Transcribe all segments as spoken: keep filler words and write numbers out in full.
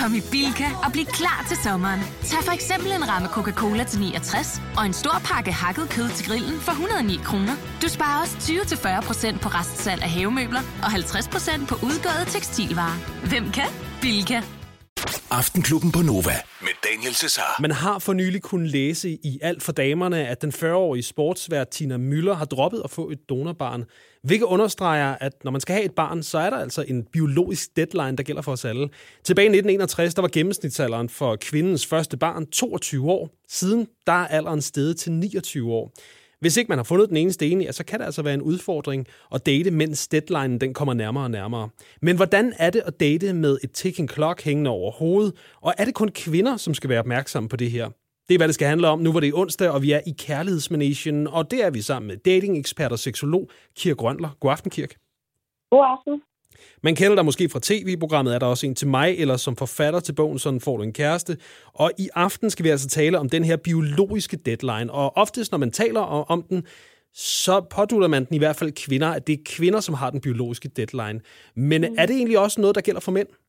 Kom i Bilka og bliv klar til sommeren. Tag for eksempel en ramme Coca-Cola til niogtres og en stor pakke hakket kød til grillen for et hundrede og ni kroner. Du sparer også tyve til fyrre procent på restsalg af havemøbler og halvtreds procent på udgåede tekstilvarer. Hvem kan? Bilka. Aftenklubben på Nova med Daniel Cesar. Man har for nylig kunnet læse i Alt for damerne, at den fyrre-årige sportsvært Tina Müller har droppet at få et donorbarn. Hvilket understreger, at når man skal have et barn, så er der altså en biologisk deadline, der gælder for os alle. Tilbage i nitten enogtres, der var gennemsnitsalderen for kvindens første barn toogtyve år. Siden der er alderen steget til niogtyve år. Hvis ikke man har fundet den eneste ene, ja, så kan det altså være en udfordring at date, mens deadlinen den kommer nærmere og nærmere. Men hvordan er det at date med et ticking clock hængende over hovedet? Og er det kun kvinder, som skal være opmærksomme på det her? Det er, hvad det skal handle om. Nu var det onsdag, og vi er i kærlighedsmanagen, og det er vi sammen med dating-ekspert og seksolog Kirk Grønler. God aften, Kirk. God aften. Man kender dig måske fra tv-programmet, er der også en til mig, eller som forfatter til bogen, sådan får du en kæreste. Og i aften skal vi altså tale om den her biologiske deadline. Og oftest, når man taler om den, så pådutter man den i hvert fald kvinder, at det er kvinder, som har den biologiske deadline. Men mm. er det egentlig også noget, der gælder for mænd?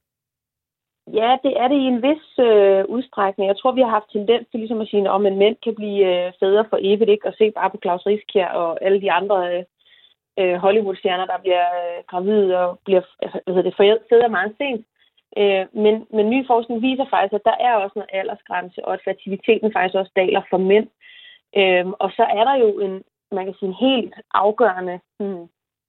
Ja, det er det i en vis øh, udstrækning. Jeg tror, vi har haft tendens til ligesom at sige, om en mænd kan blive øh, fædre for evigt, ikke? Og se bare på Klaus Riskær og alle de andre øh, Hollywood-stjerner, der bliver øh, gravide og bliver altså, hvad hedder det, fædre meget sent. Øh, men, men ny forskning viser faktisk, at der er også noget aldersgrænse, og at fertiliteten faktisk også daler for mænd. Øh, og så er der jo en, man kan sige, en helt afgørende hmm,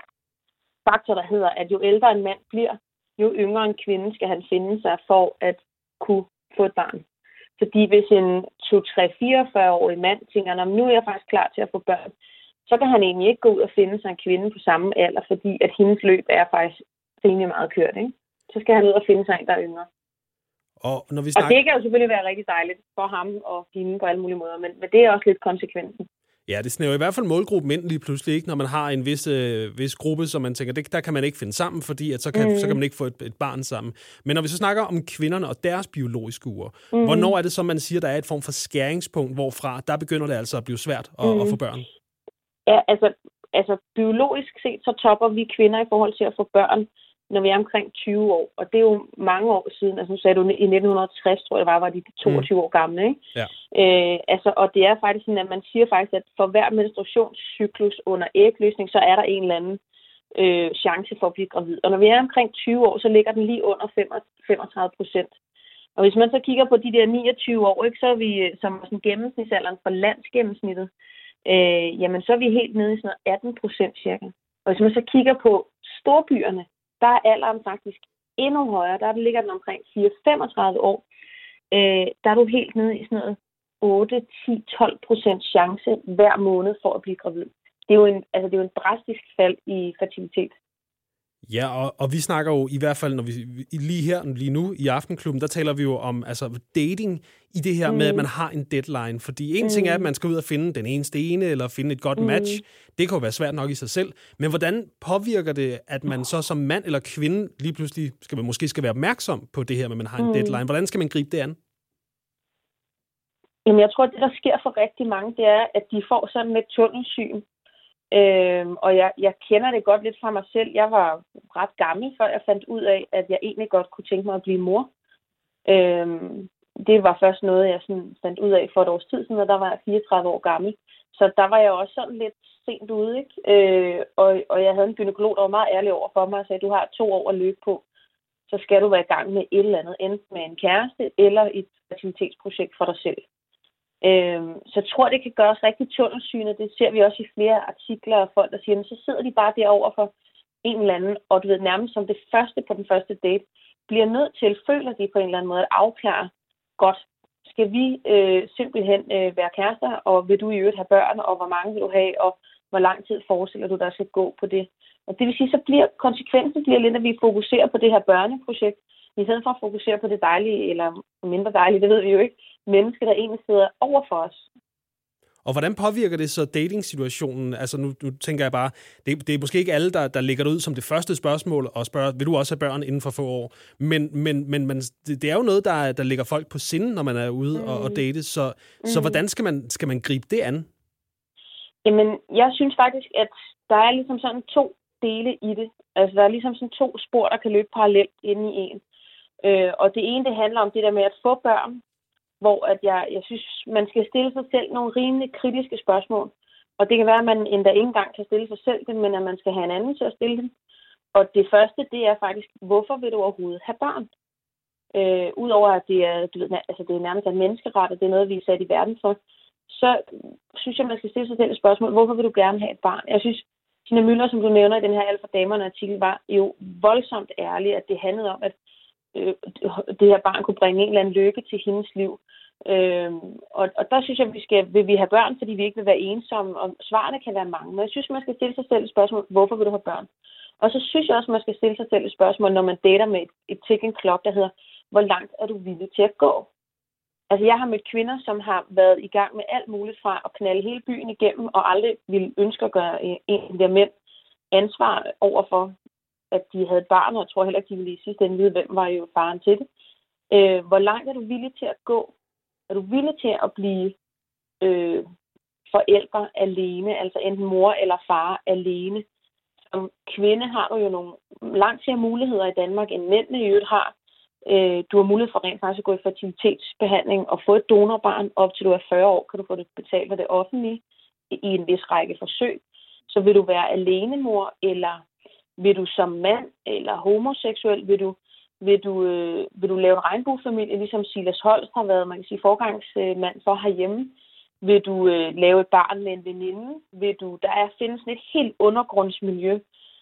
faktor, der hedder, at jo ældre en mand bliver, jo yngre en kvinde skal han finde sig for at kunne få et barn. Fordi hvis en to, tre, fireogfyrre-årig mand tænker, nu er jeg faktisk klar til at få børn, så kan han egentlig ikke gå ud og finde sig en kvinde på samme alder, fordi at hendes løb er faktisk rimelig meget kørt, ikke? Så skal han ud og finde sig en, der er yngre. Og, når vi snakker... og det kan jo selvfølgelig være rigtig dejligt for ham og hende på alle mulige måder, men, men det er også lidt konsekvensen. Ja, det snæver i hvert fald målgruppen ind lige pludselig, ikke? Når man har en vis, øh, vis gruppe, som man tænker, det, der kan man ikke finde sammen, fordi at så, kan, mm. så kan man ikke få et, et barn sammen. Men når vi så snakker om kvinderne og deres biologiske uger, mm. hvornår er det så, man siger, der er et form for skæringspunkt, hvorfra der begynder det altså at blive svært at, mm. at få børn? Ja, altså, altså biologisk set, så topper vi kvinder i forhold til at få børn, når vi er omkring tyve år. Og det er jo mange år siden, altså nu sagde du i nitten tres, tror jeg det var, var de toogtyve mm. år gamle, ikke? Ja. Øh, altså, og det er faktisk sådan, at man siger faktisk, at for hver menstruationscyklus under ægløsning, så er der en eller anden øh, chance for at blive gravid. Og når vi er omkring tyve år, så ligger den lige under femogtredive procent. Og hvis man så kigger på de der niogtyve år, ikke, så er vi som sådan gennemsnitsalderen for landsgennemsnittet, øh, jamen så er vi helt nede i sådan noget atten procent cirka. Og hvis man så kigger på storbyerne, der er alderen faktisk endnu højere. Der ligger den omkring fire til femogtredive år. Øh, der er du helt nede i sådan noget otte, ti, tolv procent chance hver måned for at blive gravid. Det er jo en, altså det er jo en drastisk fald i fertilitet. Ja, og, og vi snakker jo i hvert fald, når vi lige her, lige nu i Aftenklubben, der taler vi jo om altså dating i det her mm. med, at man har en deadline. Fordi en mm. ting er, at man skal ud og finde den eneste ene, eller finde et godt mm. match. Det kan jo være svært nok i sig selv. Men hvordan påvirker det, at man så som mand eller kvinde lige pludselig skal man måske skal være opmærksom på det her med, at man har en mm. deadline? Hvordan skal man gribe det an? Jamen, jeg tror, at det, der sker for rigtig mange, det er, at de får sådan et tunnelsyn. Øhm, og jeg, jeg kender det godt lidt fra mig selv. Jeg var ret gammel, før jeg fandt ud af, at jeg egentlig godt kunne tænke mig at blive mor. Øhm, det var først noget, jeg sådan fandt ud af for et års tid siden, og der var jeg fireogtredive år gammel. Så der var jeg også sådan lidt sent ude, ikke? Øh, og, og jeg havde en gynekolog, der var meget ærlig over for mig og sagde, du har to år at løbe på. Så skal du være i gang med et eller andet, enten med en kæreste eller et aktivitetsprojekt for dig selv. Øhm, så jeg tror, det kan gøres rigtig tunnelsynet. Det ser vi også i flere artikler af folk, der siger, men så sidder de bare derovre for en eller anden, og du ved nærmest som det første på den første date, bliver nødt til, føler de på en eller anden måde, at afklare, godt, skal vi øh, simpelthen øh, være kærester, og vil du i øvrigt have børn, og hvor mange vil du have, og hvor lang tid forestiller du, der skal gå på det. Og det vil sige, så bliver konsekvensen bliver lidt, at vi fokuserer på det her børneprojekt, i stedet for at fokusere på det dejlige, eller mindre dejlige, det ved vi jo ikke, mennesker, der egentlig sidder over for os. Og hvordan påvirker det så dating-situationen? Altså nu, nu tænker jeg bare, det, det er måske ikke alle, der, der lægger det ud som det første spørgsmål, og spørger, vil du også have børn inden for få år? Men, men, men man, det, det er jo noget, der, der ligger folk på sinde, når man er ude mm. og, og date. Så, mm. så hvordan skal man, skal man gribe det an? Jamen, jeg synes faktisk, at der er ligesom sådan to dele i det. Altså, der er ligesom sådan to spor, der kan løbe parallelt inde i en. Øh, og det ene, det handler om det der med at få børn, hvor at jeg, jeg synes, man skal stille sig selv nogle rimelig kritiske spørgsmål. Og det kan være, at man endda ikke engang kan stille sig selv det, men at man skal have en anden til at stille dem. Og det første, det er faktisk, hvorfor vil du overhovedet have børn? Øh, Udover at det er, du ved, altså det er nærmest en menneskeret, og det er noget, vi er sat i verden for, så synes jeg, man skal stille sig selv et spørgsmål, hvorfor vil du gerne have et barn? Jeg synes, Tina Müller, som du nævner i den her Alt for damerne artikel, var jo voldsomt ærlig, at det handlede om, at øh, det her barn kunne bringe en eller anden lykke til hendes liv. Øh, og, og der synes jeg, at vi skal, vil vi have børn, fordi vi ikke vil være ensomme, og svarene kan være mange. Men jeg synes, man skal stille sig selv et spørgsmål, hvorfor vil du have børn? Og så synes jeg også, man skal stille sig selv et spørgsmål, når man dater med et, et ticking clock, der hedder, hvor langt er du villig til at gå? Altså, jeg har mødt kvinder, som har været i gang med alt muligt fra at knalde hele byen igennem, og aldrig ville ønske at gøre en af de mænd ansvar overfor, at de havde et barn, og jeg tror heller ikke, de ville i sidste ende vide, hvem var jo faren til det. Øh, hvor langt er du villig til at gå? Er du villig til at blive øh, forældre alene, altså enten mor eller far alene? Som kvinde har du jo nogle langt flere muligheder i Danmark, end mændene i øvrigt har. Du har mulighed for rent faktisk at gå i fertilitetsbehandling og få et donorbarn. Op til du er fyrre år, kan du få det betalt af det offentlige i en vis række forsøg. Så vil du være alenemor, eller vil du som mand eller homoseksuel, vil du, vil du, øh, vil du lave en regnbuefamilie, ligesom Silas Holst har været, man kan sige, forgangsmand for herhjemme. Vil du øh, lave et barn med en veninde? Vil du, der er, findes et helt undergrundsmiljø,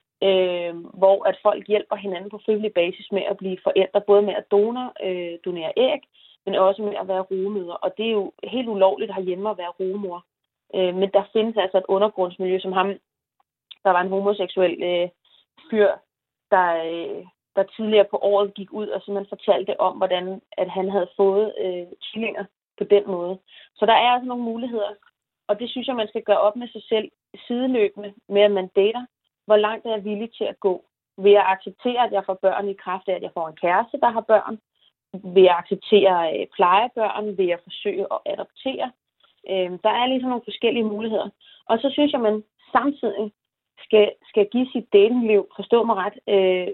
Øh, hvor at folk hjælper hinanden på frivillig basis med at blive forældre, både med at donor, øh, donere æg, men også med at være rugemødre. Og det er jo helt ulovligt herhjemme at være rugemor. Øh, men der findes altså et undergrundsmiljø, som ham, der var en homoseksuel øh, fyr, der, øh, der tidligere på året gik ud og simpelthen fortalte om, hvordan at han havde fået øh, tvillinger på den måde. Så der er altså nogle muligheder, og det synes jeg, man skal gøre op med sig selv sideløbende med, at man dater. Hvor langt er jeg villig til at gå? Vil jeg acceptere, at jeg får børn i kraft af, at jeg får en kæreste, der har børn? Vil jeg acceptere at pleje børn? Vil jeg forsøge at adoptere? Øh, der er ligesom nogle forskellige muligheder. Og så synes jeg, at man samtidig skal, skal give sit datingliv, forstå mig ret, øh,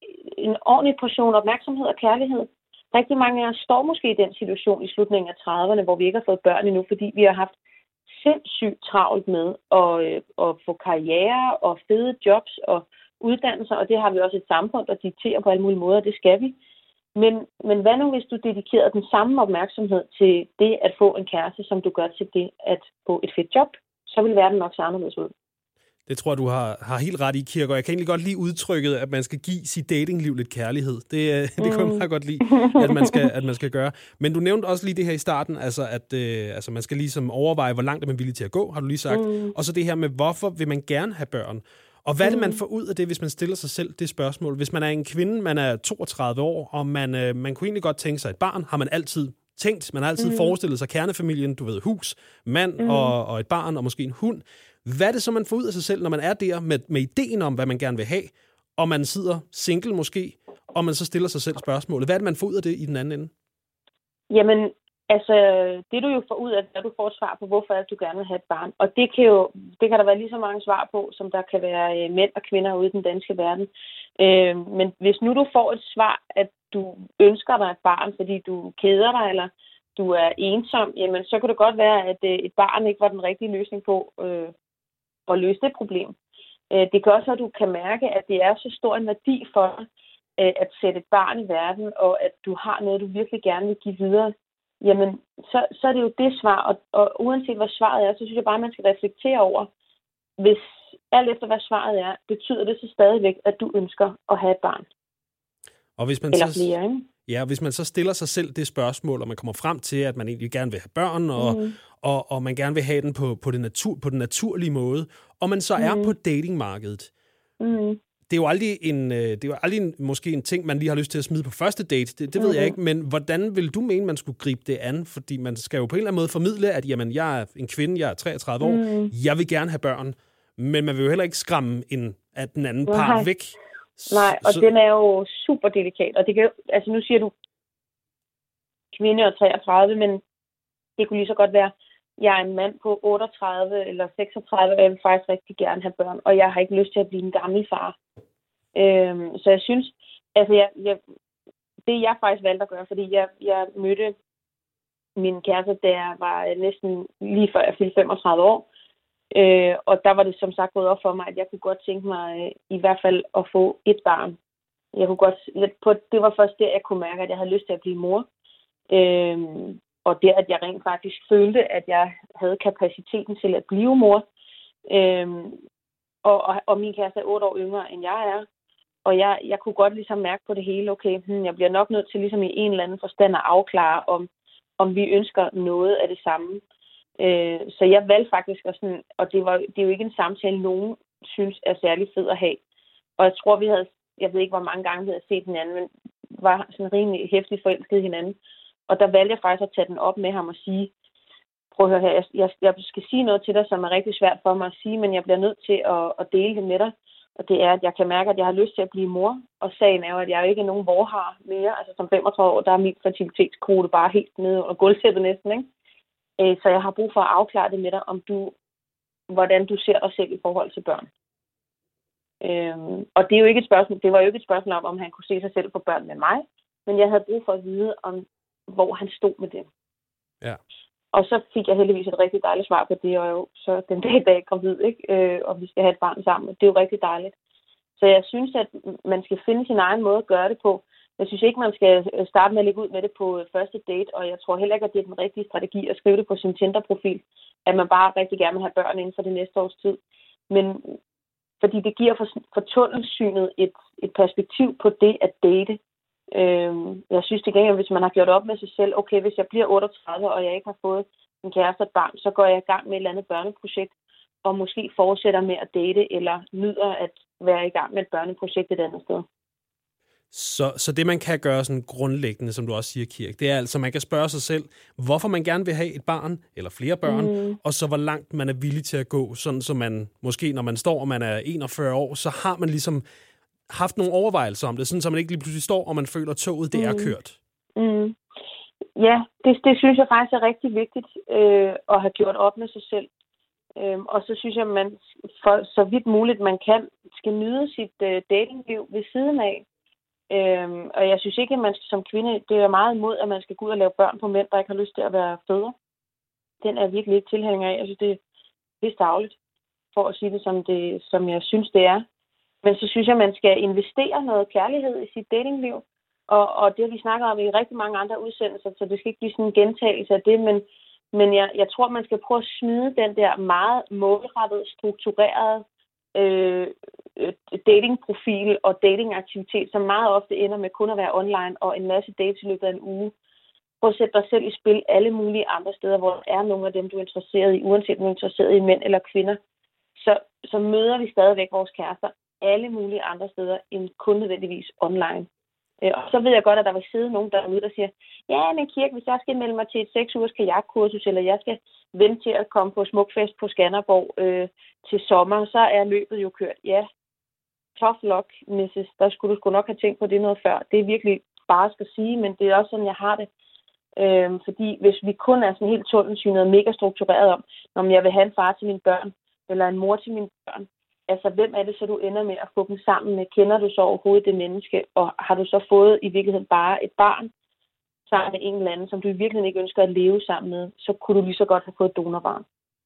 en ordentlig portion opmærksomhed og kærlighed. Rigtig mange af os står måske i den situation i slutningen af trediverne, hvor vi ikke har fået børn endnu, fordi vi har haft sindssygt travlt med at, øh, at få karriere og fede jobs og uddannelser, og det har vi også et samfund, der dikterer på alle mulige måder, det skal vi. Men, men hvad nu, hvis du dedikerede den samme opmærksomhed til det at få en kæreste, som du gør til det at få et fedt job, så vil verden nok se anderledes ud. Det tror jeg, du har, har helt ret i, Kirk, og jeg kan egentlig godt lide udtrykket, at man skal give sit datingliv lidt kærlighed. Det, det kan jeg meget godt lide, at man, skal, at man skal gøre. Men du nævnte også lige det her i starten, altså at øh, altså man skal ligesom overveje, hvor langt er man villig til at gå, har du lige sagt. Mm. Og så det her med, hvorfor vil man gerne have børn? Og hvad er det, man får ud af det, hvis man stiller sig selv det spørgsmål? Hvis man er en kvinde, man er toogtredive år, og man, øh, man kunne egentlig godt tænke sig et barn, har man altid tænkt. Man har altid mm. forestillet sig kernefamilien, du ved, hus, mand mm. og, og et barn, og måske en hund. Hvad er det så, man får ud af sig selv, når man er der med, med ideen om, hvad man gerne vil have, og man sidder single måske, og man så stiller sig selv spørgsmålet? Hvad er det, man får ud af det i den anden ende? Jamen, altså, det du jo får ud af, at du får et svar på, hvorfor er det, du gerne vil have et barn. Og det kan jo, det kan der være lige så mange svar på, som der kan være mænd og kvinder ude i den danske verden. Øh, men hvis nu du får et svar, at du ønsker dig et barn, fordi du keder dig, eller du er ensom, jamen så kan det godt være, at et barn ikke var den rigtige løsning på øh, at løse det problem. Det kan også være, at du kan mærke, at det er så stor en værdi for dig at sætte et barn i verden, og at du har noget, du virkelig gerne vil give videre. Jamen, så, så er det jo det svar, og, og uanset hvad svaret er, så synes jeg bare, at man skal reflektere over, hvis alt efter hvad svaret er, betyder det så stadigvæk, at du ønsker at have et barn. Og hvis man Eller så... flere, ikke? Ja, hvis man så stiller sig selv det spørgsmål, og man kommer frem til, at man egentlig gerne vil have børn, og, mm. og, og man gerne vil have den på, på, det natur, på den naturlige måde, og man så mm. er på datingmarkedet. Mm. Det er jo aldrig en, det er jo aldrig en, måske en ting, man lige har lyst til at smide på første date. Det, det ved mm. jeg ikke, men hvordan vil du mene, man skulle gribe det an? Fordi man skal jo på en eller anden måde formidle, at jamen, jeg er en kvinde, jeg er treogtredive år, mm. jeg vil gerne have børn, men man vil jo heller ikke skræmme en, at den anden part Nej. væk. Nej, og så... den er jo super delikat. Og det kan jo, altså nu siger du kvinde og treogtredive, men det kunne lige så godt være, jeg er en mand på otteogtredive eller seksogtredive, og jeg vil faktisk rigtig gerne have børn, og jeg har ikke lyst til at blive en gammel far. Øhm, så jeg synes, altså jeg, jeg, det jeg faktisk valgte at gøre, fordi jeg, jeg mødte min kæreste, da jeg var næsten lige før jeg fyldte femogtredive år. Øh, og der var det som sagt gået op for mig, at jeg kunne godt tænke mig øh, i hvert fald at få et barn. Jeg kunne godt, på, det var først der, jeg kunne mærke, at jeg havde lyst til at blive mor. Øh, og der, at jeg rent faktisk følte, at jeg havde kapaciteten til at blive mor. Øh, og, og, og min kæreste er otte år yngre, end jeg er. Og jeg, jeg kunne godt ligesom mærke på det hele, okay, hmm, jeg bliver nok nødt til ligesom i en eller anden forstand at afklare, om, om vi ønsker noget af det samme. Øh, så jeg valgte faktisk, at sådan, og det, var, det er jo ikke en samtale, nogen synes er særlig fed at have. Og jeg tror, vi havde, jeg ved ikke, hvor mange gange vi havde set hinanden, men var sådan rimelig hæftigt forelsket hinanden. Og der valgte jeg faktisk at tage den op med ham og sige, prøv at høre her, jeg, jeg, jeg skal sige noget til dig, som er rigtig svært for mig at sige, men jeg bliver nødt til at, at dele det med dig. Og det er, at jeg kan mærke, at jeg har lyst til at blive mor. Og sagen er jo, at jeg jo ikke er nogen vorhar mere. Altså som femogtredive år, der er min fertilitetskvote bare helt nede under gulvtæppet næsten, ikke? Så jeg har brug for at afklare det med dig, om du, hvordan du ser dig selv i forhold til børn. Øhm, og det er jo ikke et spørgsmål, det var jo ikke et spørgsmål om, om han kunne se sig selv på børn med mig, men jeg havde brug for at vide, om, hvor han stod med det. Ja. Og så fik jeg heldigvis et rigtig dejligt svar på det, og jo så den dag i dag gravid, ikke? Øh, og vi skal have et barn sammen. Det er jo rigtig dejligt. Så jeg synes, at man skal finde sin egen måde at gøre det på. Jeg synes ikke, man skal starte med at lægge ud med det på første date, og jeg tror heller ikke, at det er den rigtige strategi at skrive det på sin Tinder-profil, at man bare rigtig gerne vil have børn inden for det næste års tid. Men fordi det giver for, for tunnelsynet et, et perspektiv på det at date. Øhm, jeg synes det gælder, hvis man har gjort op med sig selv, okay, hvis jeg bliver otteogtredive, og jeg ikke har fået en kæreste og et barn, så går jeg i gang med et eller andet børneprojekt, og måske fortsætter med at date, eller nyder at være i gang med et børneprojekt et andet sted. Så, så det, man kan gøre sådan grundlæggende, som du også siger, Kirk, det er altså, man kan spørge sig selv, hvorfor man gerne vil have et barn, eller flere børn, mm. og så hvor langt man er villig til at gå, sådan så man, måske når man står, og man er enogfyrre år, så har man ligesom haft nogle overvejelser om det, sådan så man ikke lige pludselig står, og man føler, at toget, det mm. er kørt. Mm. Ja, det, det synes jeg faktisk er rigtig vigtigt, øh, at have gjort op med sig selv. Øhm, og så synes jeg, at man for så vidt muligt, man kan, skal nyde sit øh, datingliv ved siden af. Øhm, og jeg synes ikke, at man skal, som kvinde, det er meget imod, at man skal gå ud og lave børn på mænd, der ikke har lyst til at være fædre. Den er jeg virkelig ikke tilhænger af. Jeg synes, det er vist dagligt, for at sige det som, det, som jeg synes, det er. Men så synes jeg, at man skal investere noget kærlighed i sit datingliv. Og, og det har vi snakket om i rigtig mange andre udsendelser, så det skal ikke blive sådan en gentagelse af det. Men, men jeg, jeg tror, man skal prøve at smide den der meget målrettet, strukturerede øh, datingprofil og datingaktivitet, som meget ofte ender med kun at være online og en masse dates i løbet af en uge. Prøv at sætte dig selv i spil alle mulige andre steder, hvor der er nogle af dem, du er interesseret i, uanset om du er interesseret i mænd eller kvinder. Så, så møder vi stadigvæk vores kærester alle mulige andre steder, end kun nødvendigvis online. Og så ved jeg godt, at der vil sidde nogen derude, der siger, ja, men Kirk, hvis jeg skal melde mig til et seks ugers kajakkursus, eller jeg skal vente til at komme på Smukfest på Skanderborg øh, til sommer, så er løbet jo kørt. Ja, tough luck, missus Der skulle du sgu nok have tænkt på det noget før. Det er virkelig bare at sige, men det er også sådan, jeg har det. Øh, fordi hvis vi kun er sådan helt tunnelsynet og mega struktureret om, om jeg vil have en far til mine børn, eller en mor til mine børn, altså, hvem er det så, du ender med at få dem sammen med? Kender du så overhovedet det menneske? Og har du så fået i virkeligheden bare et barn sammen med en eller anden, som du i virkeligheden ikke ønsker at leve sammen med, så kunne du lige så godt have fået et donorbarn.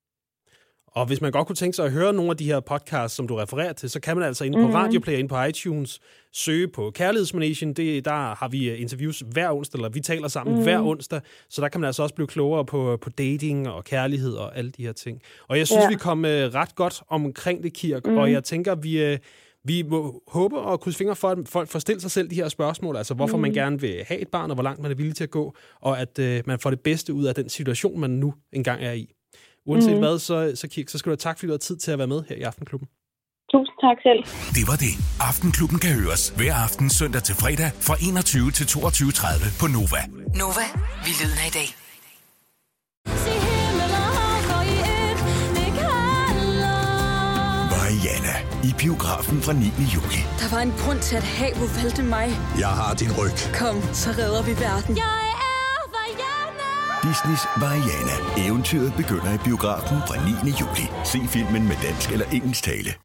Og hvis man godt kunne tænke sig at høre nogle af de her podcasts, som du refererer til, så kan man altså inde på mm-hmm. Radioplay, inde på iTunes, søge på Kærlighedsmanagen. Det, der har vi interviews hver onsdag, eller vi taler sammen mm-hmm. hver onsdag, så der kan man altså også blive klogere på, på dating og kærlighed og alle de her ting. Og jeg synes, ja. vi kom ret godt omkring det, Kirk, mm-hmm. og jeg tænker, vi... Vi må håbe og krydse fingre for, at folk får stillet sig selv de her spørgsmål, altså hvorfor mm. man gerne vil have et barn, og hvor langt man er villig til at gå, og at øh, man får det bedste ud af den situation, man nu engang er i. Uanset mm. hvad, så, så, Kirk, så skal du have tak, fordi du har tid til at være med her i Aftenklubben. Tusind tak selv. Det var det. Aftenklubben kan høres hver aften søndag til fredag fra enogtyve til toogtyve tredive på Nova. Nova, vi lyden af i dag. Mariana i biografen fra niende juli. Der var en grund til, at havet valgte mig. Jeg har din ryg. Kom, så redder vi verden. Jeg er Mariana. Disneys Mariana. Eventyret begynder i biografen fra niende juli. Se filmen med dansk eller engelsk tale.